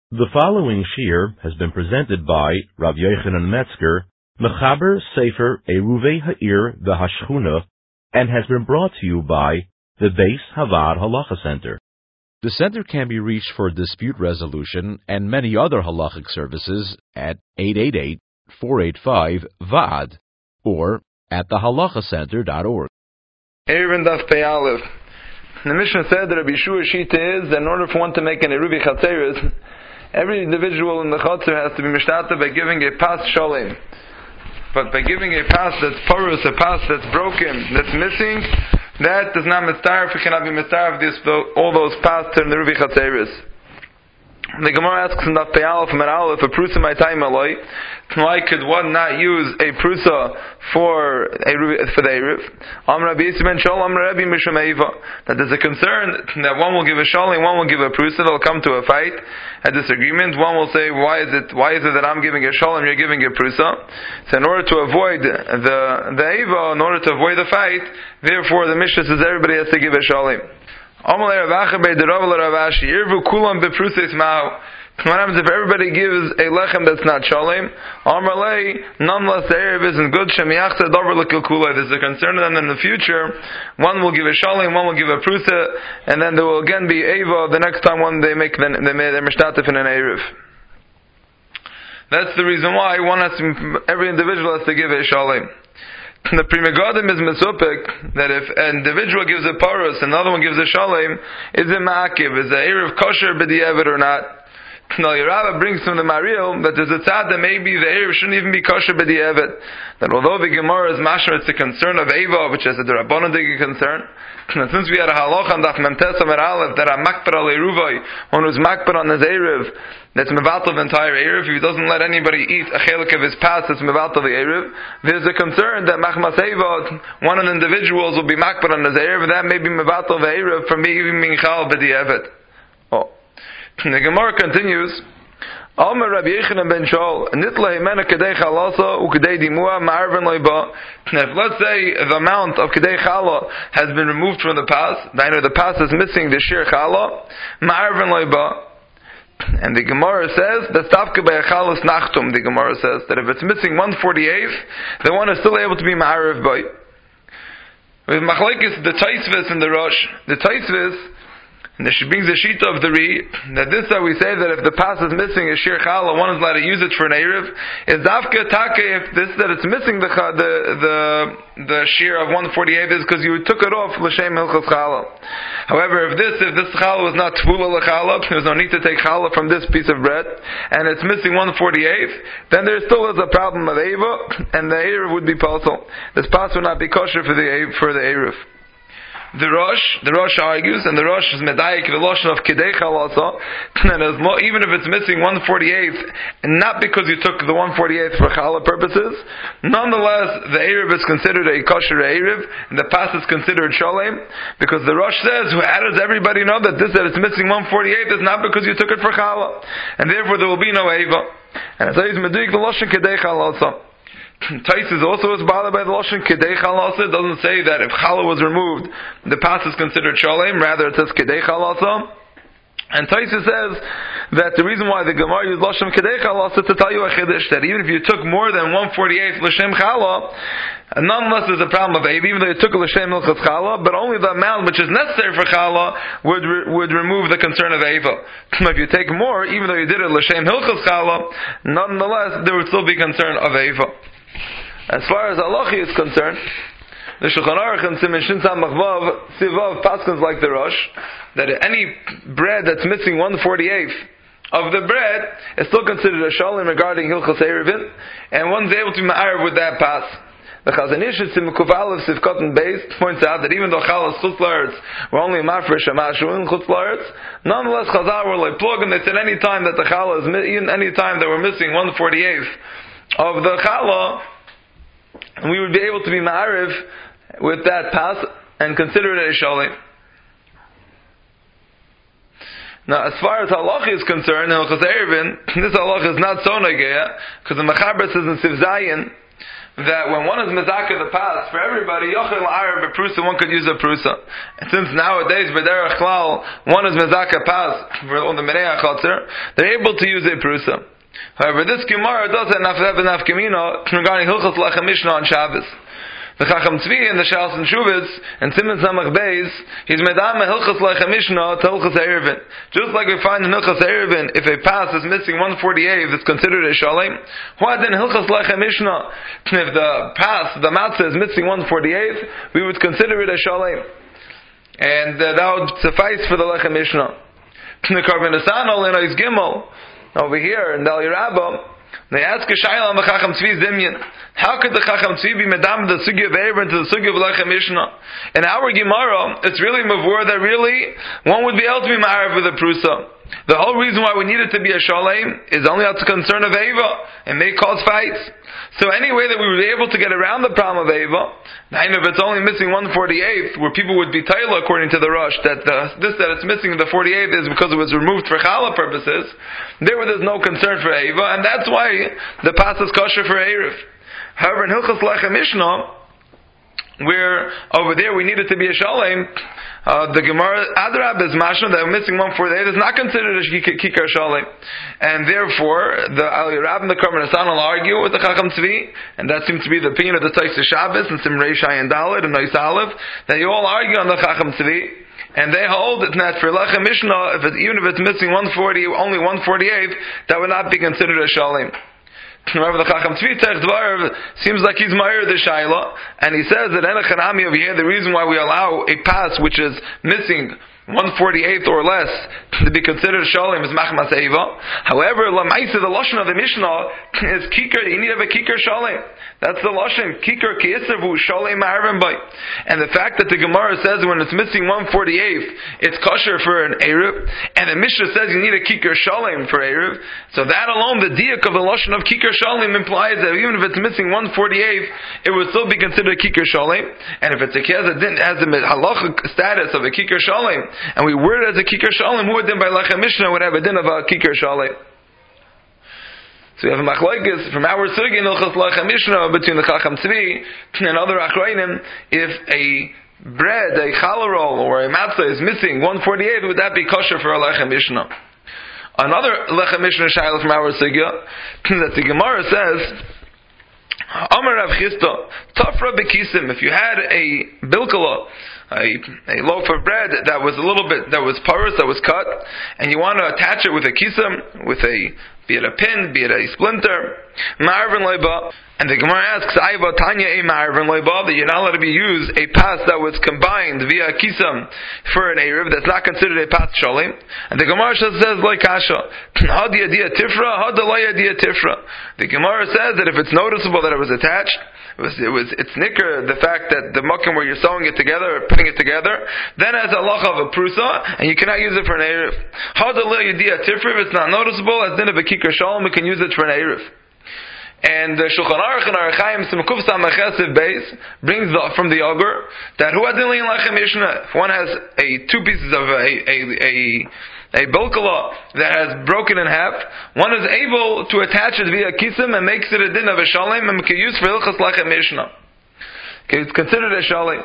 The following shir has been presented by Rav Yochanan Metzger, Mechaber Sefer Eruvei Ha'ir V'Hashchuna, and has been brought to you by the Beis Havad Halacha Center. The center can be reached for dispute resolution and many other halachic services at 888-485-VAD or at thehalachacenter.org. Eruvin Daf Pei Aleph. The Mishnah said that Rabbi Yeshua Shita is that in order for one to make an Eruvi Chatzeres, every individual in the Chatzer has to be mishtata by giving a pas shalem. But by giving a pas that's porous, a pas that's broken, that's missing, that does not mistarif, it cannot be mistarif all those pas in the Eruvi Chatzeres. The Gemara asks in Daf Pei Aleph and Aleph, a prusa my time aloi, why could one not use a prusa for the Eruv? Amar Rabbi Yisrael ben Shol, Amar Rabbi Mishum Eva, that there's a concern that one will give a shalim, one will give a prusa, they'll come to a fight, a disagreement. One will say, why is it that I'm giving a shalim, you're giving a prusa? So in order to avoid the Eva, in order to avoid the fight, therefore the Mishnah says everybody has to give a shalim. What happens if everybody gives a lechem that's not shalem? Nonetheless, the Erev isn't good. There's a concern that in the future, one will give a shalem, one will give a prusa, and then there will again be eva the next time one they make their mishtatif in an Erev. That's the reason why every individual has to give a shalem. The Pri Megadim is mesupik that if an individual gives a parus and another one gives a shalem, is it ma'akiv? Is the Erev kosher b'di'evet or not? Now, your Rabbi brings from the Maril that there's a tzad that maybe the Erev shouldn't even be kosher b'di'evet. That although the Gemara is mashma, it's a concern of Eva, which is a Rabbanon concern. And since we had a halacha on Daf Memtes Amar Aleph that a makbar al Eruvai, one who's makbar on his Erev, that's mevatel the entire Erev, if he doesn't let anybody eat a chelik of his pas, that's mevatel the Erev, there's a concern that machmas Eva, one of the individuals will be makbar on his Erev, and that may be mevatel the Erev from being chal b'di'evet. The Gemara continues, Amar Rabbi Yochanan ben Shol, Nitla himena kedei chalasa ukedei dimua ma'arven loiba. If let's say the amount of kedei chala has been removed from the pas, the pas is missing the shir chala, ma'arven loiba. And the Gemara says that stavka be'achalos nachtum. The Gemara says that if it's missing 1/48, the one is still able to be ma'arv by. With machlekes the taisvis and the rosh, the taisvis. And she brings the shita of the Ri, that this we say that if the pas is missing a shir chala, one is allowed to use it for an Erev. Is dafka take if this that it's missing the shir of 1/48 is because you took it off l'shem hilchos chala. However, if this chala was not tvula l'chala, there's no need to take chala from this piece of bread, and it's missing 1/48, then there still is a problem of Eva, and the Erev would be pasul. This pas would not be kosher for the Erev. The Rosh argues, and the Rosh is medayik the lashon of kedei chalasa, and even if it's missing 1/48, and not because you took the 1/48 for chala purposes, nonetheless the Erev is considered a kosher Erev, and the pas is considered shalem, because the Rosh says, how does everybody know that it's missing 1/48 is not because you took it for chala, and therefore there will be no eva. And it's always medayik the lashon kedei chalasa. Taisus also is bothered by the lashon kedei chalasa. It doesn't say that if chala was removed, the pas is considered shalem. Rather, it says kedei chalasa. And Taisus says that the reason why the Gemara used lashon kedei chalasa to tell you a chiddush that even if you took more than 1/48 l'shem chala, nonetheless there's a problem of Eva, even though you took a l'shem hilchos chala, but only the amount which is necessary for chala would remove the concern of Eva. If you take more, even though you did it l'shem hilchos chala, nonetheless there would still be concern of Eva. As far as halachi is concerned, the Shulchan Aruch and Siman Shin Samach Vav Sivav paskins like the Rosh that any bread that's missing 1/48 of the bread is still considered a shalom regarding hilchos erevin, and one's able to be ma'arev with that pas. The Chazon Ish in Mekuv of Sivkot and Beis points out that even though chalas chutz la'aretz were only mafresh amashu in chutz la'aretz, nonetheless Chazal were like plug, and they said any time that the chala is even any time that we're missing 1/48 of the chala, and we would be able to be ma'ariv with that pas and consider it a shalom. Now, as far as halacha is concerned, this halacha is not so nageya, because the Mechaber says in Siv Zayin that when one is mezaka the pas for everybody, yochel la'ar b'prusa, one could use a prusa. And since nowadays b'derech klal one is mezaka pas on the Menei HaChotzer, they're able to use a prusa. However, this Gemara doesn't have nafkamina regarding Hilchos Lechem Mishnah on Shabbos. The Chacham Tzvi in the Shals and Shuvitz and Siman Samach Beis, he's medama Hilchos Lechem Mishnah to Hilchos Erevin. Just like we find in Hilchos Erevin, if a pas is missing 148, it's considered a shalem. Why then Hilchos Lechem Mishnah, if the pas, the matzah is missing 148, we would consider it a shalem. And that would suffice for the Lechem Mishnah. The Karban Asanol in Ois Gimel, over here in Dali Rabbah, they ask a shayla on the Chacham Tzvi's Dimyan. How could the Chacham Tzvi be medam the sugi of Erevin to the sugi of Lechem Mishnah? In our Gemara, it's really mavur that really one would be able to be ma'arav with a prusa. The whole reason why we need it to be a shalem is only out of concern of Eva and may cause fights. So any way that we would be able to get around the problem of Eva, and if it's only missing 148th, where people would be taila according to the Rosh, that it's missing the 48th is because it was removed for challah purposes, there's no concern for Eva, and that's why the pas is kosher for Erev. However, in Hilchos Lechem Mishnah, where over there we need it to be a shalem, the Gemara Adrab is mashna that missing 148 is not considered a kikar shalem, and therefore the Ali Rab and the Karban Asan will argue with the Chacham Tzvi, and that seems to be the opinion of the Taisa Shabbos and Simrei Shai and Dalit and Nois Aleph, that you all argue on the Chacham Tzvi, and they hold that for Lechem Mishnah, even if it's missing 140, only 148, that would not be considered a shalem. Remember the Chacham Tzvi Tech Dvar seems like he's Meir the Shaila, and he says that Enochanami over here, the reason why we allow a pass which is missing 148th or less to be considered shalem is machmas eva. However, lamaisa, the lashon of the Mishnah is kikar. You need to have a kikar shalem. That's the lashon kikar keisavu shalem ma'arvim bay. And the fact that the Gemara says when it's missing 148th, it's kosher for an eruv, and the Mishnah says you need a kikar shalem for eruv. So that alone, the diak of the lashon of kikar shalem implies that even if it's missing 148th, it would still be considered a kikar shalem. And if it's a has the halachic status of a kikar shalem, and we word it as a kikar shalem, who would then by Lechem Mishnah would have a din of a kikar shalem. So we have a machlokes from our sugi in Hilchos Lechem Mishnah between the Chacham Tzvi and other achrayim. If a bread, a challah roll or a matzah is missing 148, would that be kosher for a Lechem Mishnah? Another Lechem Mishnah shayla from our sugya that the Gemara says, Amar Rav Chisda, Tafra bekisim. If you had a bilkala, a loaf of bread that was that was porous, that was cut, and you want to attach it with a kisim, with be it a pin, be it a splinter, ma'arvin leiba. And the Gemara asks, Aiva Tanya e ma'arvin leiba, that you're not allowed to be used a pas that was combined via kisam for an erev that's not considered a pas shalim. And the Gemara says like kasha, had the idea tifra, had the idea tifra. The Gemara says that if it's noticeable that it was attached, it's nicker, the fact that the mukim where you're sewing it together or putting it together, then as a lacha of a prusa, and you cannot use it for an erev. Had the idea tifra, if it's not noticeable, as din of a kikar shalom, we can use it for an erev. And the Shulchan Aruch and Archaim Simkuf Samachesiv Beis brings from the Ogur that who adili in Lechem Mishnah, if one has two pieces of a bilkala that has broken in half, one is able to attach it via kisim and makes it a din of a shalem and can use for Hilchos Lechem Mishnah. Okay, it's considered a shalem.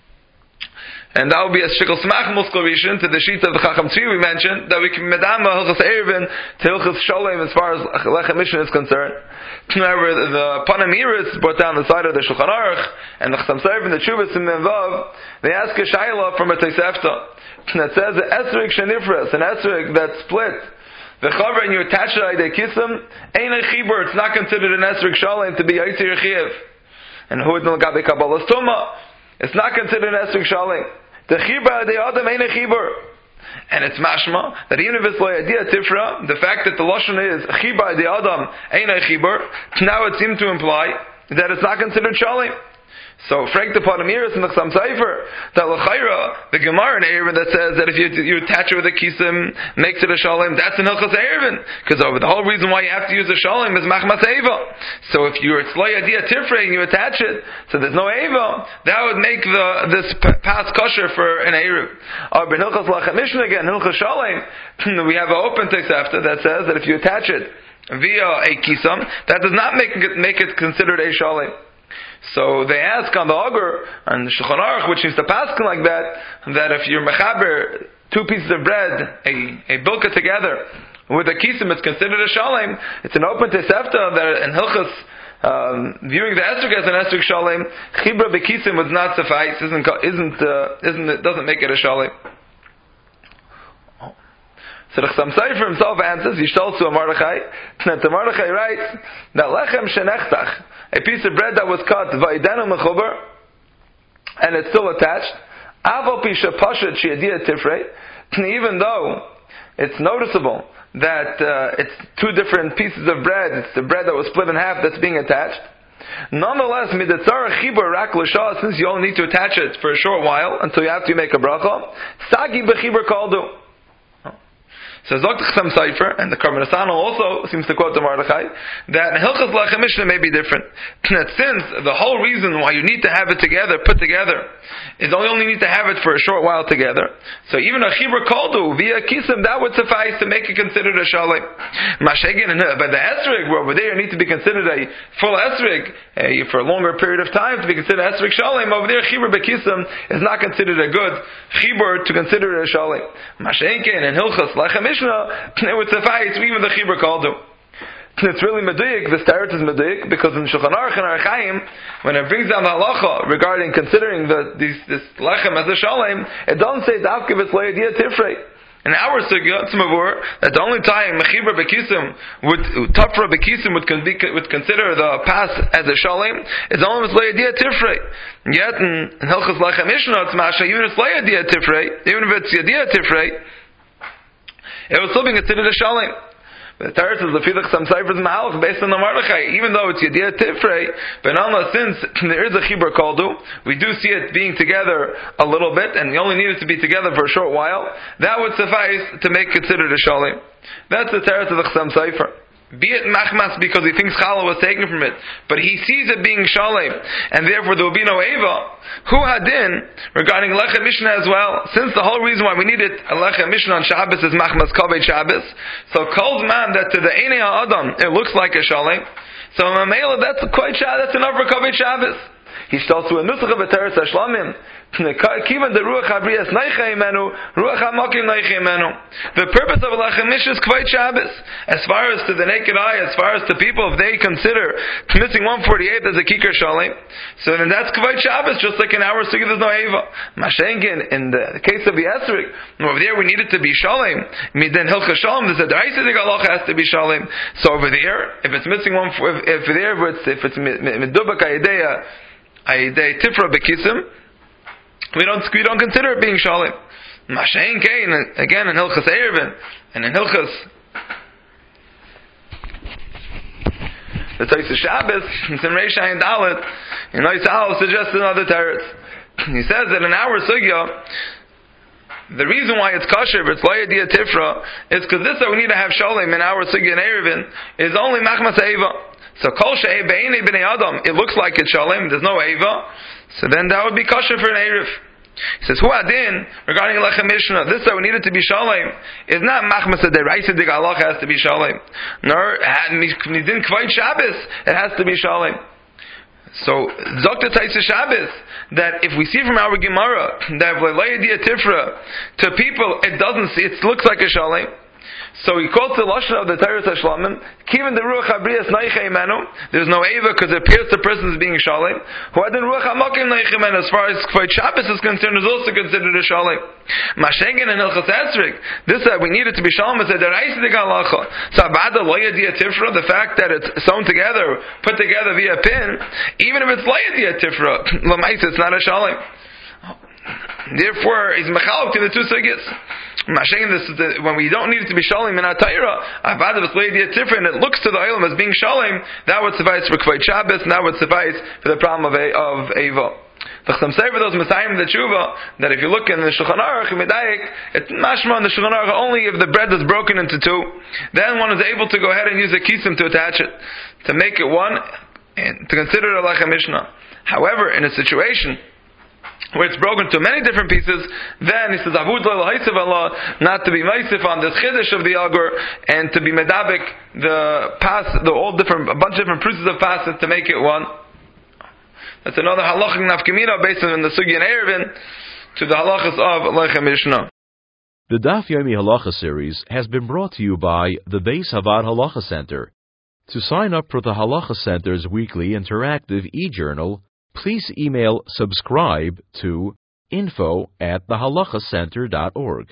And that would be a shikol smach musklavishin to the sheets of the Chacham Tzvi we mentioned, that we can medama Hilchos Erevin to Hilchos Shalem as far as Lechem Mishnah is concerned. However, the Panamiris brought down the side of the Shulchan Aruch and the Chassam Sofer and the Chuvas in Menvav, they ask a shayla from a Tosefta that says esrig shenifras, an esrig that's split. The chaver and you attach it like a kisim, ain't a chibur. It's not considered an esrig shalem to be yitzir chiv. And who would know gabe kabbalas tuma? It's not considered an esrig shalem. The chibur the adam ain't a chibur. And it's mashma that even if it's loyadiyah tifra, the fact that the lashon is chibur the adam ain't a chibur, now it seems to imply that it's not considered shalem. So, Frank the Panamiris and the Chassam Sofer, that l'chayra, the Gemara in Erevin that says that if you attach it with a kisim, makes it a shalem, that's an Hilchos Erevin. Because the whole reason why you have to use a shalem is machmas eva. So if you're tzloy adiyah tifrei and you attach it, so there's no eva, that would make this pas kosher for an Erev. But Hilchos Lechem Mishnah again, Hilchos Shalem, we have an open text after that says that if you attach it via a kisam, that does not make it considered a shalim. So they ask on the Agur, on the Shulchan Aruch, which seems to paskin like that if you're mechaber two pieces of bread, a bilka together, with a kisam, it's considered a shalim. It's an open tesefta that in Hilchas, viewing the esrog as an esrog shalim, chibra bekisim would not suffice. Doesn't make it a shalim. So the Chassam Sofer himself answers, Yishtal to Mordechai, that the Mordechai writes that lechem shenechtach, a piece of bread that was cut, va'idenu mechuber, and it's still attached, avol pi shepashat she'adia tifrei, even though it's noticeable that it's two different pieces of bread, it's the bread that was split in half that's being attached, nonetheless, midatzara chibur rak l'shah, since you only need to attach it for a short while until you have to make a bracha, sagi b'chibur kaldu. So Dr. Chassam Sofer, and the Karban Asana also seems to quote the Mordechai, that Hilchas Lechem Mishnah may be different. That since the whole reason why you need to have it together, put together, is you only need to have it for a short while together. So even a Chibur Koldu, via Kisim, that would suffice to make it considered a Shalim. Mashegin, but the Esrig, where over there you need to be considered a full Esrig, for a longer period of time to be considered Esrig Shalim, over there Chibur Bekisim is not considered a good Chibur to consider it a Shalim. Mashegin and Hilchas Lechem Mishnah, it would suffice even the Chibur Kaldu. It's really meduyik. The start is meduyik because in Shulchan Aruch and Orach Chaim, when it brings down the halacha regarding considering this lechem as a shalem, it doesn't say dafke v'tzlayadiyah tifrei. In our sugya, it's mavur that the only time mechibra bekisim tafra bekisim would consider the pas as a shalem is only with layadiyah tifrei. Yet in Hilchas Lechem Mishnah, it's masha even if it's layadiyah tifrei, even if it's yadiyah tifrei, it was still being considered a shalim. The Torah says the Fidach Chassam Sofer's Mahalach based on the Mordechai, even though it's Yediyah Tifrei, but nonetheless, since there is a Chibur Kaldu, we do see it being together a little bit, and you only need it to be together for a short while, that would suffice to make considered a shalim. That's the Torah of the Chassam Sofer. Be it machmas because he thinks challah was taken from it, but he sees it being shalem, and therefore there will be no eva. Hu hadin regarding lechem mishnah as well. Since the whole reason why we needed a lechem mishnah on Shabbos is machmas kavod Shabbos, so calls man that to the einei ha'adam it looks like a shalem. So mamela that's quite that's enough for kavod Shabbos. He starts to a nusach of a teres hashlamim. Kivan the ruach habriyas neicha imenu, ruach hamakim neicha imenu. The purpose of a lechem mishnah is kvod Shabbos. As far as to the naked eye, as far as to people, if they consider missing 148 as a kikar shalim, so then that's kvod Shabbos. Just like in our sugi, there's no eva. Mashenkin in the case of the esrik, over there we need it to be shalim. Then hilcha shalim, there's a da'isidik halacha has to be shalim. So over there, if it's missing if it's medubak ayidei tifra bekisim, we don't consider it being shalim. Mashain Kain, again in Hilchas Erevin, and in Hilchas the Tais Shabbos, it's in Reish Ayin Dalet, in Oisal suggests another teretz. He says that in our sugya, the reason why it's kosher, if it's Layadiyah Tifra, is because this that we need to have shalim in our sugya in Erevin is only Machmas Eva. So Kol She'ei B'einei B'nei Adam, it looks like it's shalim, there's no Eva, so then that would be kosher for an Erev. He says, Hu adin, regarding Lechem Mishnah, this that we need it to be shalim, is not Machmas Deraisa Dig Allah has to be shalim. Nor, Midin Kvod Shabbos, it has to be shalim. So, Dr. Taisa Shabbos, that if we see from our Gemara, that V'layadiyah Tifra, to people, it looks like a shalim. So he quotes the lashon of the Torah Hashlamim. Kiven the ruach habriyas neicha imenu. There's no eva because it appears the person is being shalim. Who had the ruach hamakim neicha imenu. As far as kvod Shabbos is concerned, is also considered a shalim. Mashengen and Hilchas Esrik. This we need it to be shalim is a deraisa dig halacha. So abada loyadiyah tifra. The fact that it's sewn together, put together via pin, even if it's loyadiyah tifra, l'maisa it's not a shalim. Therefore, he's mechalok in the two sugyas. When we don't need it to be shalim in our Torah, and it looks to the olam as being shalim, that would suffice for kvod Shabbos, and that would suffice for the problem of Eva. The Chassam Sofer those Messiahim the Tshuva, that if you look in the Shulchan Aruch, it's mashma in the Shulchan Aruch only if the bread is broken into two, then one is able to go ahead and use a kisim to attach it, to make it one, and to consider it a lechem mishnah. However, in a situation where it's broken to many different pieces, then he says, Avud lo l'haisav Allah, not to be meisif on this chiddush of the Agur, and to be medabik a bunch of different pieces of passes to make it one. That's another halachic nafkamina based on the Sugya and Erevin to the halachas of Lechem Mishnah. The Daf Yomi Halacha series has been brought to you by the Beis Havad Halacha Center. To sign up for the Halacha Center's weekly interactive e-journal, please email subscribe to info@thehalachacenter.org.